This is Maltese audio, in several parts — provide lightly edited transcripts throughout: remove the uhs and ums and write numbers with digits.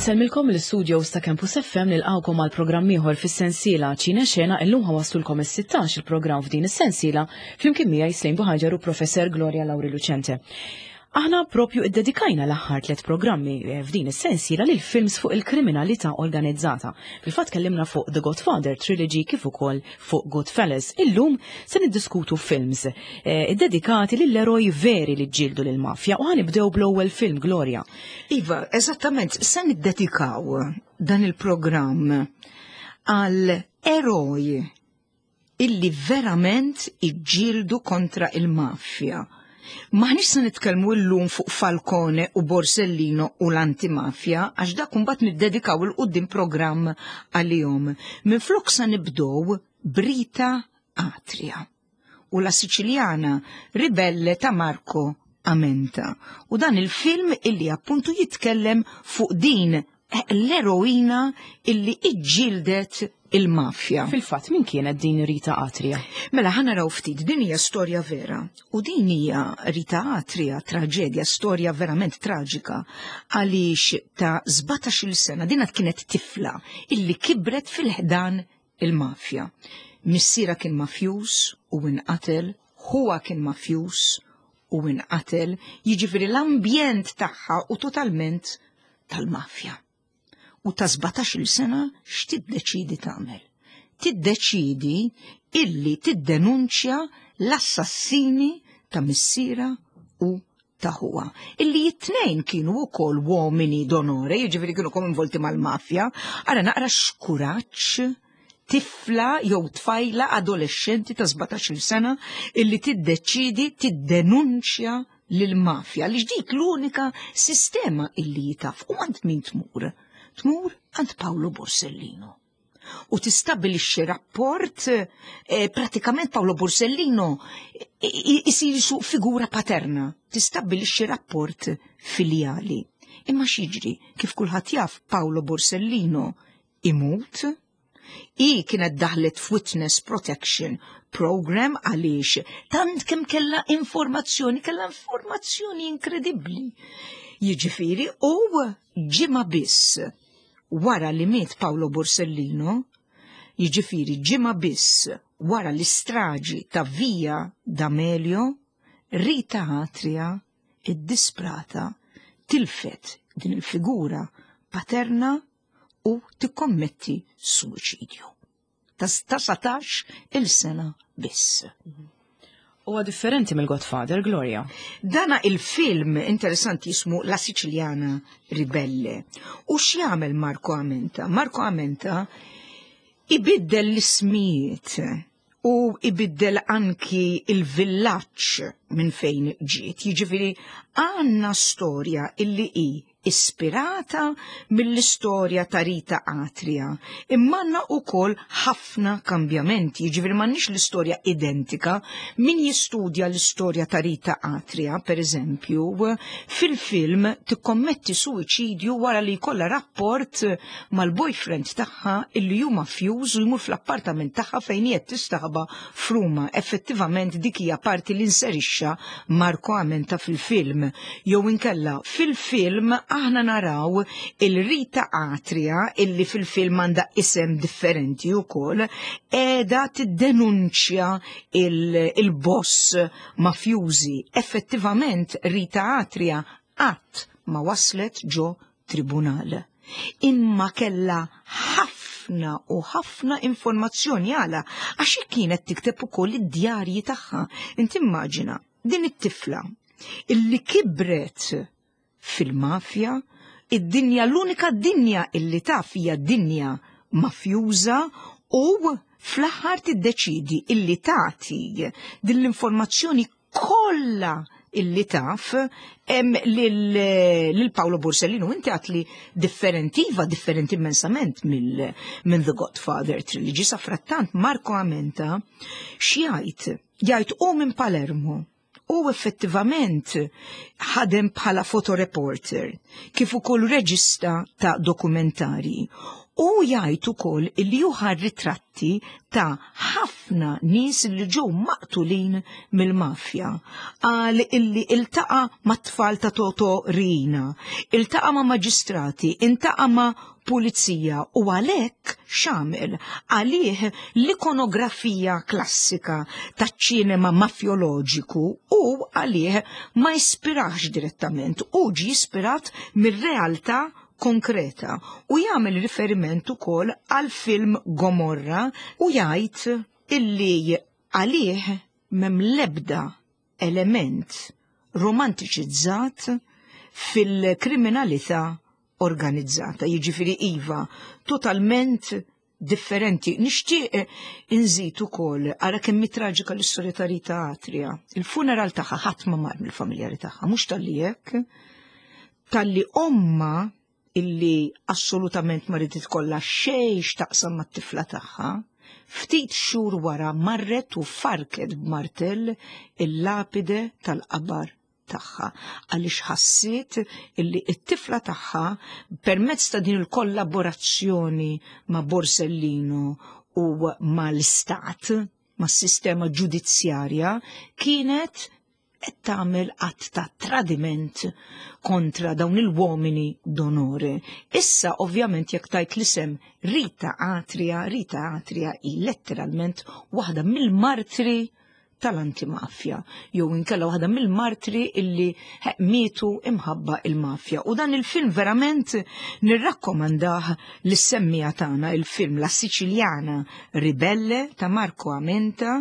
Nselmilkom l-studios ta' Campus FM nilqawkom għal programm ieħor fis-sensiela Ċina Xena illum ħawaslulkom is-16 il-programm f'din is-sensiela flimkien miegħi Slejn Buħaġar u Professor Gloria Lauri Lucente. Aħna propju iddedikajna l-aħħar 3 programmi f'din is-sensiela lil films fuq il-kriminalità organizzata. Fil-fatt kellimna fuq The Godfather Trilogy kif ukoll fuq Goodfellas. Illum se niddiskutu films iddedikati lill-eroj veri li ġġieldu lill-mafja u ħanibdew bl-ewwel film Gloria. Iva, eżattament, se niddedikaw dan il-programm għal eroj illi verament iġġieldu kontra il-mafja. Maħniex se nitkellmu llum fuq Falcone u Borsellino u l-antimafja, għax dak imbagħad niddedikaw il-qudiem programm għalihom. Minflok se nibdew Brita Atria u la Siċiljana Ribelle ta' Marco Amenta. U dan il-film illi appuntu jitkellem fuq din l-eroina illi iġġildet il-mafja. Fil-fatt min kienet din Rita Atria? Mela ħanaraw ftit, din hija storja vera. U din hija Rita Atria, traġedja, storja verament traġika, għaliex ta' 17-il sena dinha kienet tifla illi kibret fil-ħdan il-mafja. Missiera kien mafjuż u inqatel, huwa kien mafjuż u inqatel, jiġifieri l-ambjent tagħha u totalment tal-mafja. U ta' 17-il sena x'tiddeċidi tagħmel? Tiddeċidi illi tiddenunċja l-assassini ta' missiera u ta' huwa. Illi it-tnejn kienu wkoll uomini d'onore, jiġifieri kienu involti mal-mafja, ara naqra xkuraġġ tifla jew tfajla adolescenti ta' 17-il sena illi tiddeċidi tiddenunċja lill-mafja li dik l-unika sistema illi jitaf. U għand min tmur? Tmur għand Paolo Borsellino. U tistabbilixxi rapport, pratikament Paolo Borsellino isir su figura paterna, tistabbilixxi rapport filjali. Imma xiġri, kif kulħadd jaf Paolo Borsellino imut, kienet daħlet f'Witness Protection Program għaliex tant kemm kellha informazzjoni inkredibbli. Jiġifieri u ġimgħa biss wara li miet Paolo Borsellino, jiġifieri ġimgħa biss wara l-istraġi ta' Via D'Amelio, Rita Atria iddisprata tilfet din il-figura paterna u tikkommetti suwiċidju. Ta' 17-il sena biss. Huwa differenti mill-Godfather, Gloria. Dana il-film interessanti jismu La Siċiljana Ribelle. U x'jagħmel Marco Amenta? Marco Amenta ibiddel l-ismijiet u ibiddel anki il-villaġġ minn fejn ġiet. Jiġifieri għandna storja illi hi ispirata mill-istorja ta' Rita Atria. Immanna ukoll ħafna kambjamenti, jiġifieri m'għandniex l-istorja identika. Min jistudja l-istorja ta' Rita Atria, per eżempju, fil-film tikkommetti suwiċidju wara li jkollha rapport mal-boyfriend tagħha illi hu mafjuż u jmur fl-appartament tagħha fejn qed tistaħba f'Ruma. Effettivament dik hija parti li inserixxa Marco Amenta fil-film. Jew inkella fil-film aħna naraw il-Rita Atria illi fil-film għandha isem differenti wkoll qiegħda tiddenunċja il-boss mafjużi. Effettivament Rita Atria qatt ma waslet ġo tribunal. Imma kellha ħafna informazzjoni għala għax kienet tikteb ukoll id-djarji tagħha. Inti immaġina din it-tifla illi kibret fil-mafja, id-dinja l-unika dinja illi taf hija dinja mafjuża u fl-aħħar tiddeċidi illi tagħti din l-informazzjoni kollha illi taf lil Paolo Borsellino. Inti għatli differenti immensament minn The Godfather Trilogy. Sa frattant Marco Amenta jgħid minn Palermo u effettivament ħadem bħala fotoreporter kif ukoll reġista ta' dokumentari. U jgħid ukoll li juħar ritratti ta' ħafna nies li ġew maqtulin mill-mafja. Qal illi iltaqa' ma' tfal ta' Toto Riina, iltaqa' ma' maġistrati, intaqa' ma' pulizija u għalhekk x'għamel għalih l-ikonografija klassika taċ-ċinema mafjoloġiku u għalih ma jispirax direttament u ġie ispirat mir-realtà konkreta u jagħmel riferiment ukoll għal film Gomorra u jgħid illi għalih m'hemm l-ebda element romantiċizzat fil-kriminalità organizzata, jiġifieri iva totalment differenti. Nixtieq inżid ukoll ara kemm traġika l-istorja ta' Rita Atria. Il-funeral tagħha ħadd ma mar mill-familjari tagħha, mhux talli hekk, talli omma illi assolutament ma ridit kollha xejn x'taqsam mat-tifla tagħha, ftit xhur wara marret u farket b'martell il-lapide tal-qabar tagħha għaliex ħassiet illi t-tifla tagħha permezz ta' din il-kollaborazzjoni ma' Borsellino u mal-istat, mas-sistema ġudizzjarja, kienet qed tagħmel qatt ta' tradiment kontra dawn il-uomini d'onore. Issa ovvjament jekk tajt l-isem Rita Atria hi letteralment waħda mill-martri tal-antimafja, jew inkella waħda mill-martri illi mietu imħabba il-mafja. U dan il-film verament nirrakkomandah lis-semmija tagħna, il-film La Siciljana Ribelle ta' Marco Amenta,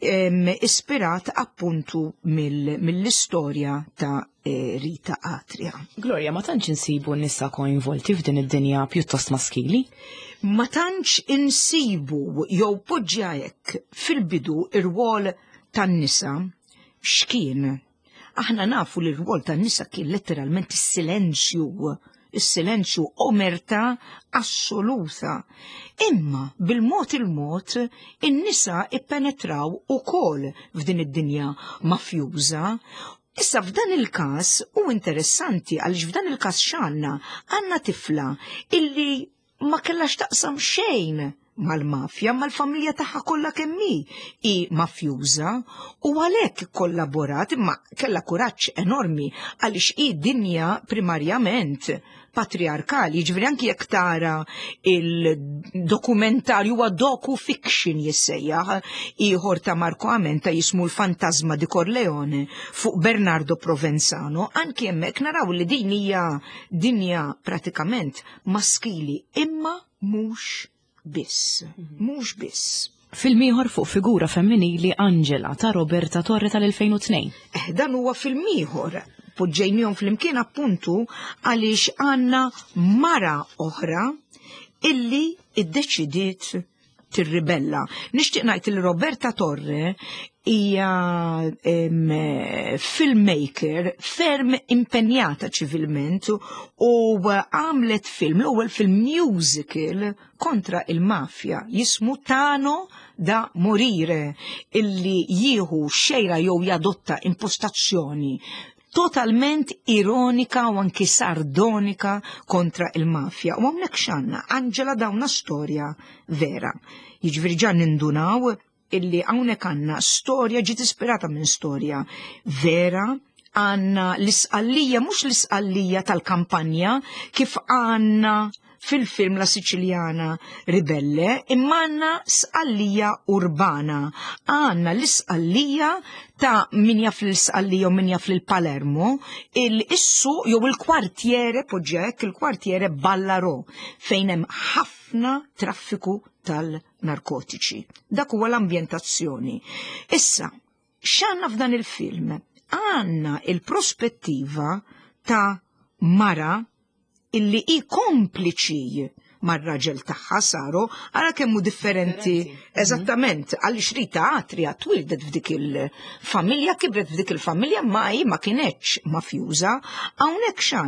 ispirat appuntu mill-istorja ta' Rita Atria. Gloria, ma tantx insibu n-nisa koinvolti f'din id-dinja pjuttost maskili? Ma tantx insibu jew poġġja hekk fil-bidu ir-rwol tan-nisa x'kien. Aħna nafu li r-rwol tan-nisa kien letteralment is-silenzju omerta assoluta. Imma bil-mod il-mod in-nisa ippenetraw ukoll f'din id-dinja mafjuża. Issa f'dan il-każ u interessanti għaliex f'dan il-każ għandna tifla illi ma kellax taqsam xejn mal-mafja, mal-familja tagħha kollha kemm hi mafjuża u għalhekk kollaborat imma kellha kuraġġ enormi għaliex hi dinja primarjament patriarkali, ġifieri anki jekk tara il-dokumentarju huwa docu-fiction jissejjaħ ieħor ta' Marco Amenta jismu L-Fantasma di Corleone fuq Bernardo Provenzano, anki hemmhekk naraw li din hija dinja pratikament maskili imma mhux biss. Film ieħor fuq figura femminili Angela ta' Roberta Torre tal-2002. Dan huwa film ieħor poġġejnihom flimkien appuntu għaliex għandna mara oħra illi iddeċidiet tirribella. Nixtieq ngħid li Roberta Torre hija filmmaker ferm impenjata ċivilment u għamlet film, l-ewwel film musical kontra il-mafja jismu Tano da Morire illi jieħu xejra jew jadotta impostazzjoni totalment ironika u anki sardonika kontra il-mafja. U għamnek xanna, Angela dawna storja vera. Jiġifieri ġan nindunaw illi għawnek għanna storja ġiet ispirata minn storja vera, għanna l-isqallija, mux l-isqallija tal-kampanja, kif għanna fil-film La Siciljana Ribelle, imma għanna sqallija urbana. Għanna l-isqallija ta' min jaf l-isqallija u min jaf l-Palermo, il-issu jew il-kwartiere, poġġek, il-kwartiere Ballaro, fejn hemm ħafna traffiku tal-narkotiċi. Dak huwa l-ambjentazzjoni. Issa, x'għandna f'dan il-film? Għandna il-prospettiva ta' mara illi hi kompliċi mar-raġel tagħha saru ara kemmu differenti. Eżattament, għaliex Rita Atria twildet f'dik il-familja, kibret f'dik il-familja ma hi ma kienetx mafjuża, hawnhekk x'għandna.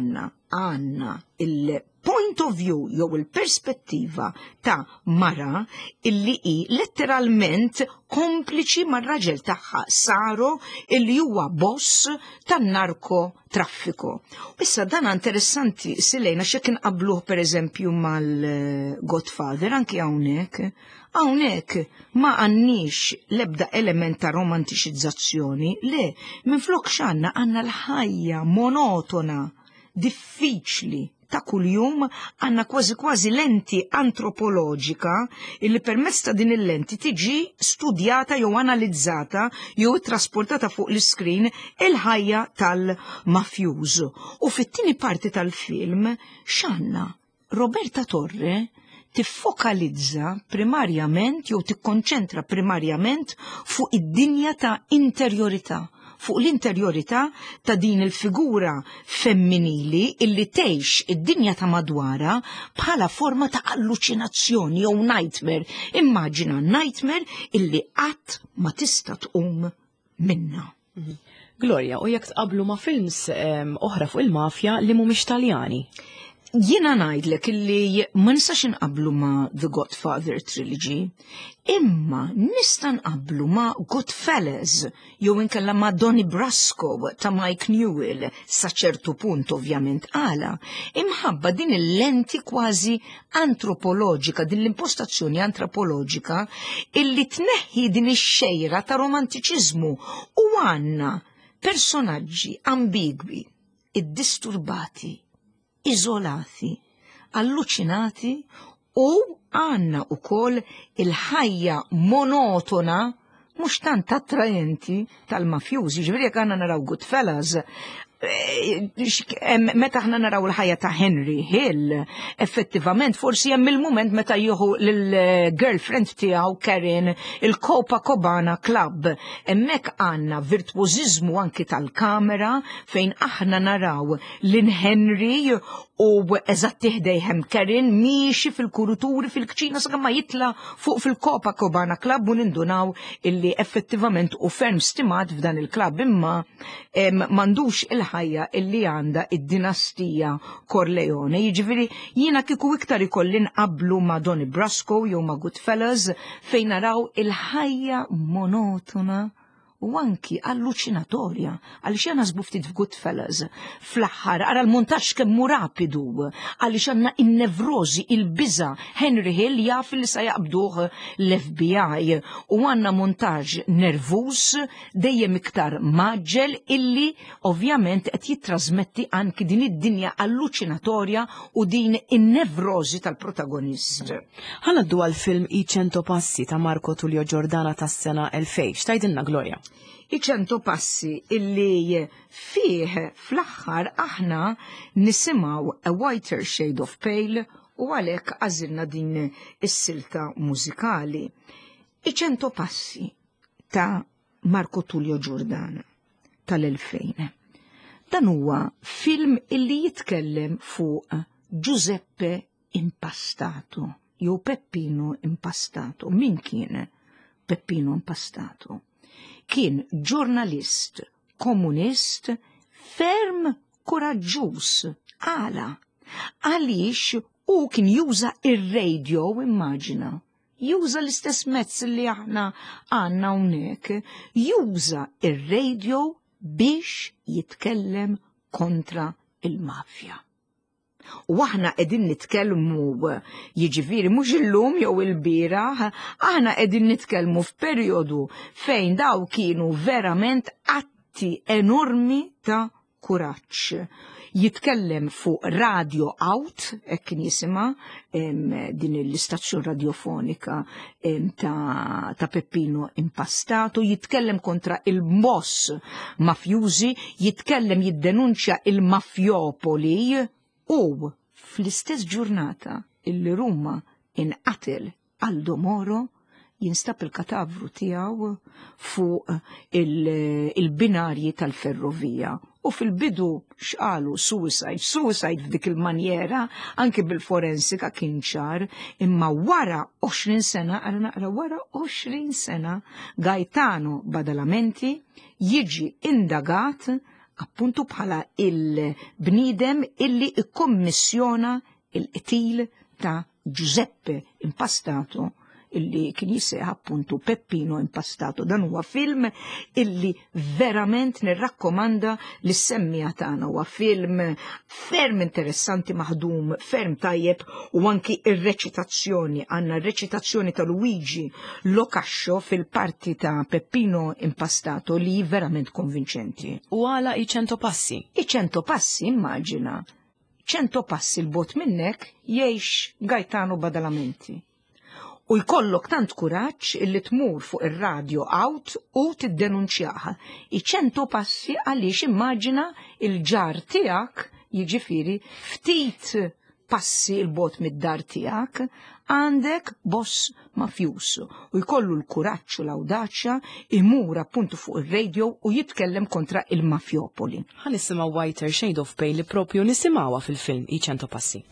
għanna il-point of view jew il-perspettiva ta' mara illi hi letteralment kompliċi mar-raġel tagħha Saro illi huwa boss tan-narko traffiku. Issa dan interessanti silejna x'kien qabluh pereżempju mal-Godfather anki hawnhekk. Hawnhekk ma għandniex l-ebda element ta' romantiċizzazzjoni, le, minflok x'għandna għandna l-ħajja monotona, diffiċli ta' kuljum, għandna kważi lenti antropoloġika illi permezz ta' din il-lenti tiġi studjata jew analizzata jew trasportata fuq l-iskrin il-ħajja tal-mafjuż. U fit-tieni parti tal-film x'għandna Roberta Torre tiffokalizza primarjament jew tikkonċentra primarjament fuq id-dinja ta' interjorità, fuq l-interjorità ta' din il-figura femminili illi tgħix id-dinja ta' madwara bħala forma ta' alluċinazzjoni jew nightmare. Immaġina nightmare illi qatt ma tista' tqum minna. Gloria, u jekk tqablu ma' films oħra fuq il-mafja li mhumiex Taljani? Jiena ngħidlek illi ma nistax inqablu ma' The Godfather Trilogy, imma nista' nqablu ma' Goodfellas jew inkella ma' Donnie Brasco ta' Mike Newell sa ċertu punt ovvjament għala, imħabba din il-lenti kważi antropoloġika, din l-impostazzjoni antropoloġika illi tneħħi din ix-xejra ta' romantiċiżmu u għandna personaġġi ambigwi, iddisturbati, iżolati, alluċinati u għanna u koll il-ħajja monotona mux tant attrajenti tal-mafjużi. Ġveri jek għanna naraw Goodfellas, meta ħna naraw l-ħajja ta' Henry Hill, effettivament forsi hemm il-moment meta jieħu l-girlfriend tiegħu Karen il-Copacabana Club. Hemmhekk għandna virtuożiżmu anki tal-kamera fejn aħna naraw lin Henry u eżatt ħdejhem Karen miexi fil-kuruturi fil-kċina sakemm ma jitla fuq fil-Copacabana Club u nindunaw illi effettivament u ferm stimat f'dan il-klabb imma m'għandux il-ħajja illi għandha id-dinastija Corleone. Jiġifieri jiena kieku iktar ikolli nqabblu ma' Donnie Brasco jew ma' Goodfellas fejn naraw il-ħajja monotona u anki alluċinatorja, għaliex għana żbu ftit f'Goodfellas fl-aħħar ara l-montaġġ kemm rapidu, għaliex għandna in-nevrożi, il-biża, Henry Hill jaf li sa jaqbduh l-FBI u għandna montaġġ nervuż dejjem iktar maġġel illi ovvjament qed jittrażmetti anki din id-dinja alluċinatorja u din in-nevrożi tal-protagonist. Ħanaddu għal-film I 100 passi ta' Marco Tullio Giordana tas-sena 2000. X'tgħidilna Gloria? I 100 passi illi fih fl-aħħar aħna nisimgħu A Whiter Shade of Pale u għalhekk għażilna din is-silta mużikali. I 100 passi ta' Marco Tullio Giordana tal-2000. Dan huwa film illi jitkellem fuq Giuseppe Impastato jew Peppino Impastato. Min kien Peppino Impastato? Kien ġurnalist komunist ferm koraġġuż għaliex u kien juża ir-radio, immaġina. Juża l-istess mezz li aħna għandna hawnhekk, juża ir-radio biex jitkellem kontra il-mafja. U aħna qegħdin nitkellmu jiġifieri mhux illum jew il-bieraħ, aħna qegħdin nitkellmu f'perjodu fejn daw kienu verament atti enormi ta' kuraġġ. Jitkellem fuq Radio Out, hekk kien jisimha din l-istazzjon radiofonika ta' Peppino Impastato, jitkellem kontra il-boss mafjużi, jitkellem jiddenunċja il-mafjopoli. U fl-istess ġurnata illi Ruma inqatel Aldo Moro jinstab il-katavru tiegħu fuq il-binarji tal-ferrovija. U fil-bidu xqalu suicide f'dik il-manjera, anke bil-forensika kien ċar, imma wara 20 sena, għara naqra wara 20 sena, Gaetano Badalamenti jiġi indagat appuntu bħala il-bnidem illi ikkommissjona il-qtil ta' Giuseppe Impastato illi kien jiseħ appuntu Peppino Impastato. Dan huwa film illi verament nirrakkomanda li semmija tagħna. Huwa film ferm interessanti, maħdum, ferm tajjeb, u anki ir-reċitazzjoni, għandna r-reċitazzjoni ta' Luigi Locascio fil-parti ta' Peppino Impastato li verament konvinċenti. U għala i 100 passi. I 100 passi, immaġina. 100 passi l-bot minnek jgħix Gaetano Badalamenti. U jkollok tant kuraġġ illi tmur fuq ir-radio out u tiddenunċjaha. I 100 passi għaliex immaġina il-ġar tiegħek, jiġifieri ftit passi il-bot mid-dar tiegħek, għandek boss mafjus u jkollu l-kuraġġ u l-awdaċja imur appuntu fuq ir-radio u jitkellem kontra il-mafjopoli. Ħanisimgħu Whiter Shade of Pale li propju nisimgħuha fil-film I 100 passi.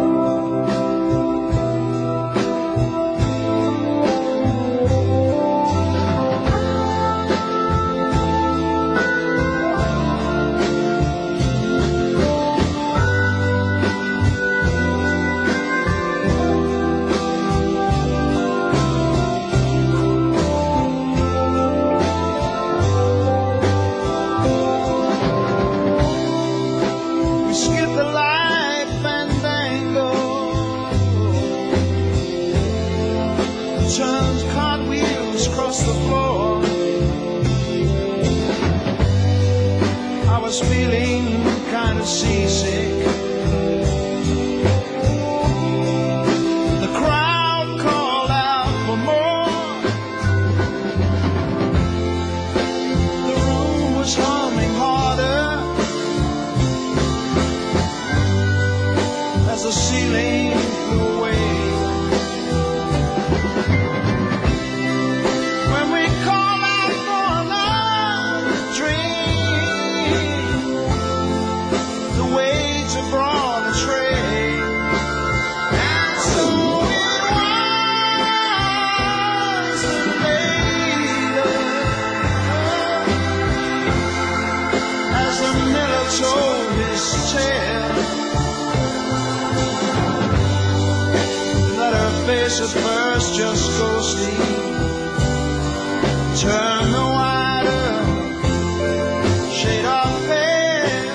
At first just go sleep, turn the wider shade of pale.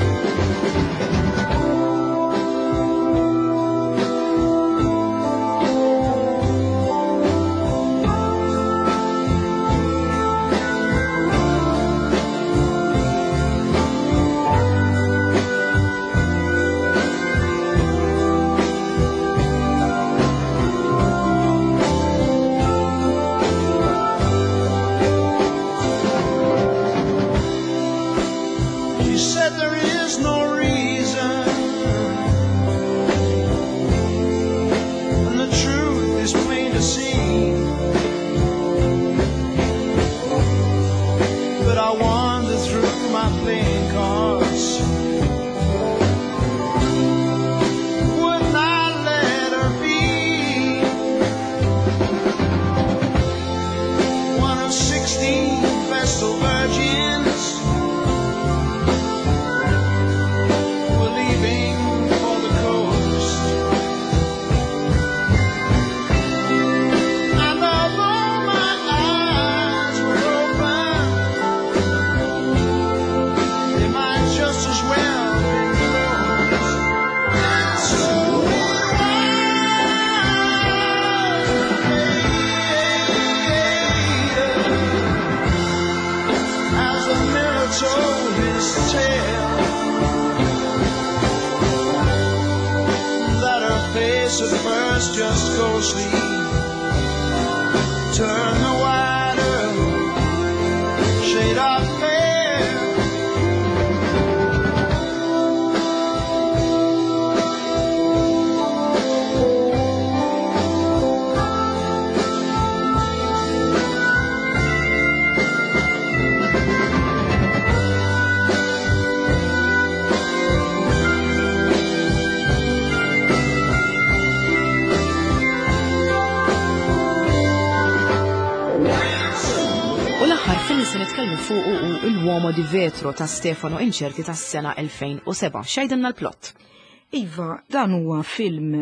At first just go sleep, turn the wider shade of pale. nitkellmu fuq u l-Uomo di Vetro ta' Stefano Incerti tas-sena 2007. X'għidilna l-plott? Iva, dan huwa film,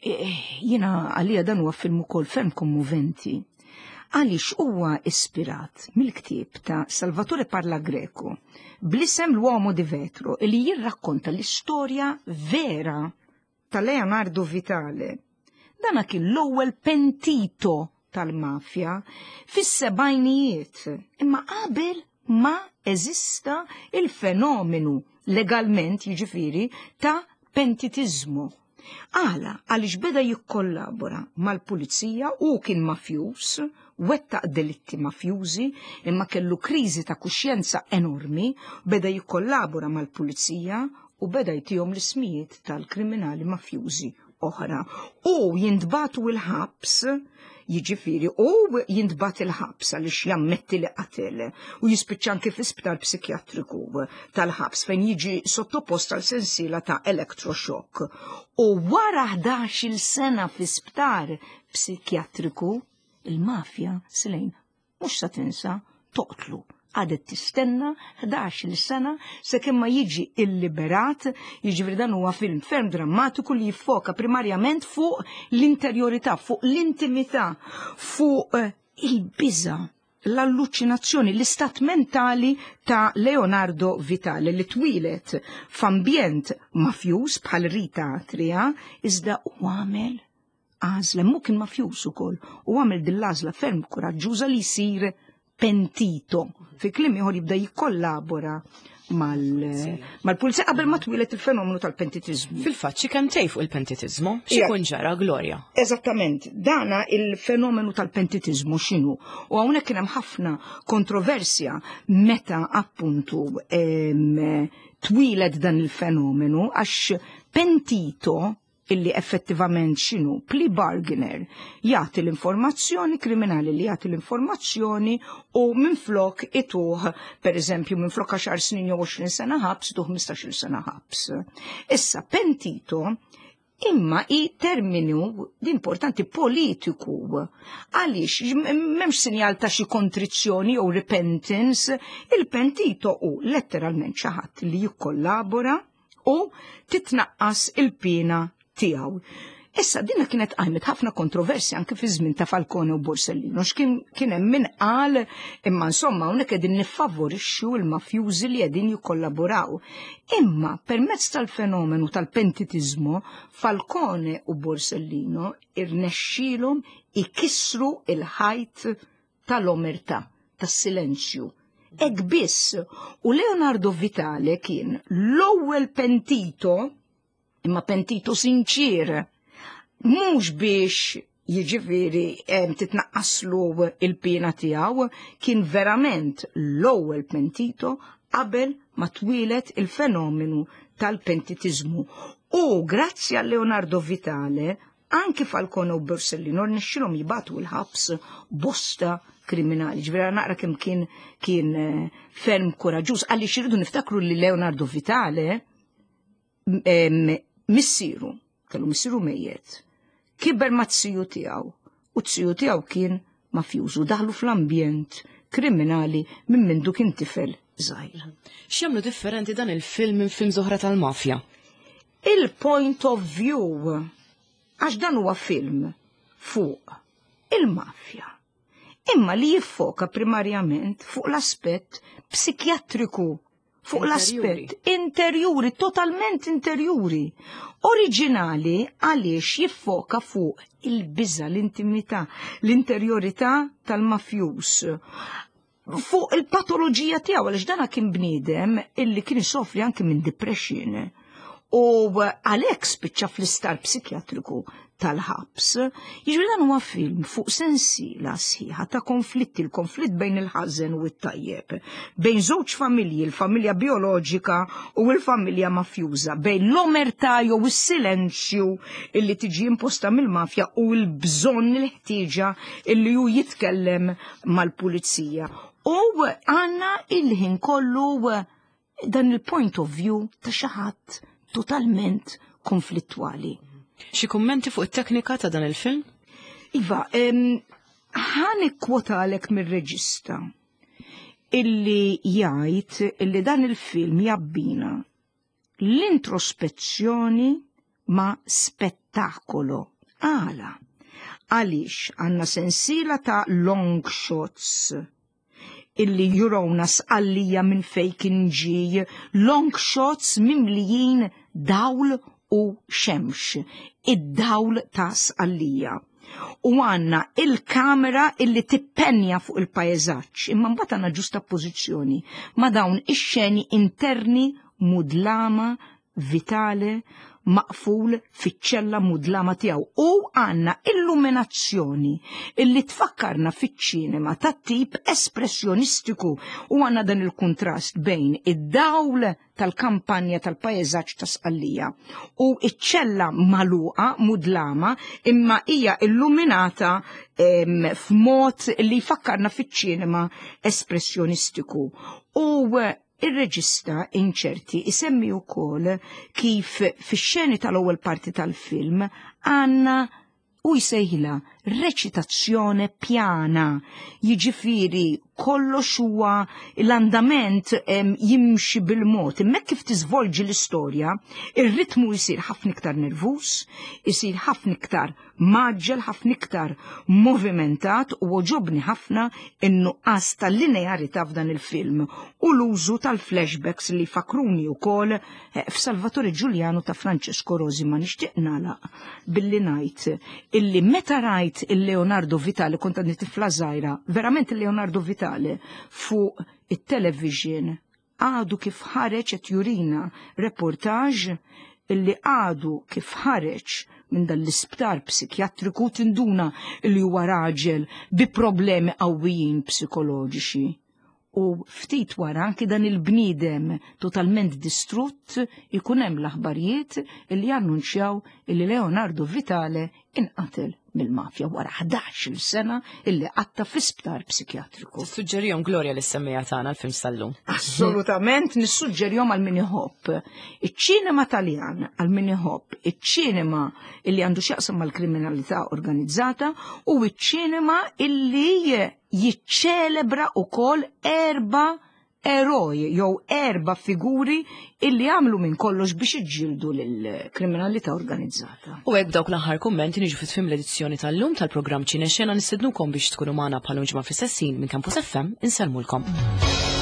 jiena għalija dan huwa film ukoll ferm kommoventi. Għaliex huwa ispirat mill-ktieb ta' Salvatore Parla Greco bl-isem L'Uomo di Vetro li jirrakkonta l-istorja vera ta' Leonardo Vitale. Dana kien l-ewwel pentito tal-mafja fis-sebgħinijiet, imma qabel ma eżista il-fenomenu legalment jiġifieri ta' pentitizmu. Għaliex beda jikkollabora mal-pulizija u kien mafjuż, wettaq delitti mafjużi, imma kellu kriżi ta' kuxjenza enormi, beda jikkollabora mal-pulizija u beda jtihom l-ismijiet tal-kriminali mafjużi oħra. U jintbatu il-ħabs, jiġifieri, u jintbat il-ħabs għaliex jammetti li qatel u jispiċċa anke fl-isptar psikjatriku tal-ħabs fejn jiġi sottopost għal sensiela ta' electroshock. U wara 11-il sena fl-isptar psikjatriku, il-mafja silejn mhux sa tinsa toqtlu. Għadet tistenna 11-il sena sakemm ma jiġi illiberat, jiġifieri dan huwa film ferm drammatiku li jiffoka primarjament fuq l-interjorità, fuq l-intimità, fuq il-biża, l-alluċinazzjoni, l-istat mentali ta' Leonardo Vitale li twilet f'ambjent mafjuż bħal Rita Atria, iżda u għamel għażla mu kien mafjuż ukoll u għamel dil-għażla ferm kuraġġuża li jsir pentito. Fi kliem ieħor jibda jikkollabora mal-pulizija qabel ma twilet il-fenomenu tal-pentitizmu. Fil-fatt xi kemm tgħid fuq il-pentitizmu? X'ikun ġara, Gloria? Eżattament, dana il-fenomenu tal-pentitizmu x'inhu. U hawnhekk kien hemm ħafna kontroversja meta appuntu twilet dan il-fenomenu għax pentito illi effettivament xinu plea bargainer jagħti l-informazzjoni kriminali li jagħti l-informazzjoni u minflok ituh pereżempju minflok 10 snin jew 20 sena ħabs tuh 15-il sena ħabs. Issa pentito imma i terminu importanti politiku għaliex m'hemmx sinjal ta' xi kontrizzjoni jew repentance, il-pentito u letteralment xi ħadd li jikkollabora u titnaqqas il-pina tiegħu. Issa dinha kienet qajmet ħafna kontroversja anke fi żmien ta' Falcone u Borsellino kien hemm min qal imma insomma hawnhekk qegħdin niffavorixxu l-mafjużi li qegħdin jikkollaboraw. Imma permezz tal-fenomenu tal-pentitizmu Falcone u Borsellino irnexxielhom ikissru il-ħajt tal-omertà, tas-silenzju. Hekk biss u Leonardo Vitale kien l-ewwel pentito imma pentito sinċir, mhux biex jiġifieri titnaqqaslu il-pina tiegħu, kien verament l-ewwel pentito qabel ma twilet il-fenomenu tal-pentitizmu. U grazzi a Leonardo Vitale, anke Falcone u Borsellino rnexxilhom jibatu l-ħabs bosta kriminali. Ġvera naqra kemm kien ferm koraġuż għaliex iridu niftakru li Leonardo Vitale missiru, kellu missiru mejjet, kiber ma' t-siju tiegħu u t-siju tiegħu kien mafjużu daħlu fl-ambjent kriminali minn mindu kien tifel żgħir. X'jagħmlu differenti dan il-film minn film oħra tal-mafja? Il-point of view, għax dan huwa film fuq il-mafja, imma li jiffoka primarjament fuq l-aspett psikjatriku, fuq l-aspett interjuri, totalment interjuri, oriġinali għaliex jiffoka fuq il-biża, l-intimità, l-interjorità tal-mafjuż, fuq il-patoloġija tiegħu għaliex dana kien bniedem illi kien isofri anke minn depression u għalhekk spiċċa fl-istar psikjatriku tal-ħabs. Jiġri dan huwa film fuq sensiela sħiħa ta' konflitti, il-konflitt bejn il-ħażen u t-tajjeb, bejn żewġ familji, il-familja bioloġika u l-familja mafjuża, bejn l-omertà jew is-silenzju illi tiġi imposta mill-mafja u l-bżonn il-ħtieġa illi hu jitkellem mal-pulizija. U għandna il-ħin kollu dan il-point of view ta' xi ħadd totalment konflittwali. Xi kummenti fuq it-teknika ta' dan il-film? Iva, ħan ikkwotalek mir-reġista illi jgħid illi dan il-film jabbina l-introspezzjoni ma' spettakolo. Għaliex għandna sensiela ta' long shots illi jurawna sqallija minn fejn ġej, long shots mimlijin dawl u xemx, id-dawl ta' sqallija. U għanna il-kamera illi tippenja fuq il-pajeżaġġ, imma mbagħad għandna ġusta pożizzjoni ma' dawn ix-xeni interni mudlama, vitale, maqful fiċ-ċella mudlama tiegħu. U għandna illuminazzjoni illi tfakkarna fiċ-ċinema tat-tip espressjonistiku u għandna dan il-kontrast bejn id-dawl tal-kampanja tal-pajjeżaġġ ta' sqallija u iċ-ċella magħluqa mudlama imma hija illuminata f'mod li jfakkarna fiċ-ċinema espressjonistiku. U ir-reġista inċerti isemmi wkoll kif fix-xeni tal-ewwel parti tal-film għandna u jsejħilha reċitazzjoni pjana, jiġifieri kollox huwa l-andament jimxi bil-mod, imma kif tiżvolġi l-istorja, ir-ritmu jsir ħafna iktar nervuż, isir ħafna iktar maġġel, ħafna iktar movimentat u oġobni ħafna in-nuqqas tal-linearità f'dan il-film u l-użu tal-flashbacks li fakruni wkoll f'Salvatore Giuliano ta' Francesco Rosi. Ma nixtieq nagħlaq billi ngħid illi meta rajt il-Leonardo Vitale kont għandi tifla żgħira, verament il-Leonardo Vitale fuq it-television għadu kif ħareġ qed jurina reportaġ illi għadu kif ħareġ minn dan l-isptar psikjatriku tinduna li huwa raġel bi problemi qawwijin psikoloġiċi. U ftit wara anki dan il-bniedem totalment distrutt ikun hemm l-aħbarijiet illi annunċjaw illi Leonardo Vitale inqatel mill-mafja wara 11-il sena illi qatta fl-isptar psikjatriku. Tissuġġerihom Gloria li semmija tagħna l-film sal-lum. Assolutament nissuġġerihom għal min iħobb iċ-ċinema Taljan, għal min iħobb iċ-ċinema illi għandu x'jaqsam mal-kriminalità organizzata u iċ-ċinema illi jiċċelebra wkoll 4 eroj jew 4 figuri illi għamlu minn kollox biex iġġieldu lill-kriminalità organizzata. U hekk dawk l-aħħar kummenti niġu fit-tmiem l-edizzjoni tal-lum tal-programm Ċinexxena nistednukom biex tkunu magħna bħal ġimgħa fl-istessin minn Campus FM insellmulkom.